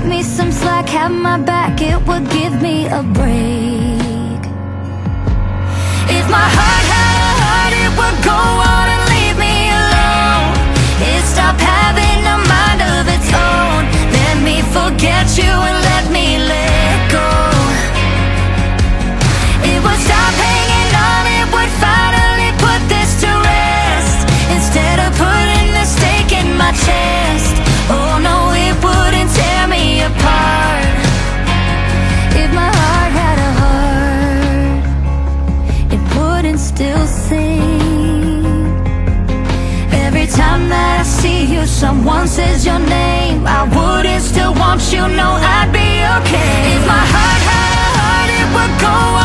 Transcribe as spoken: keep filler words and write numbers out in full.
cut me some slack, have my back, it would give me a break. If my heart had a heart, it would go on and leave me alone. It stopped having a mind of its own. Let me forget you and let me let go. It would stop hanging on, it would finally put this to rest. Instead of putting the stake in my chest, oh no, it wouldn't tear me apart. If my heart had a heart, it wouldn't still sing. Every time that I see you, someone says your name, I wouldn't still want you, no, I'd be okay. If my heart had a heart, it would go on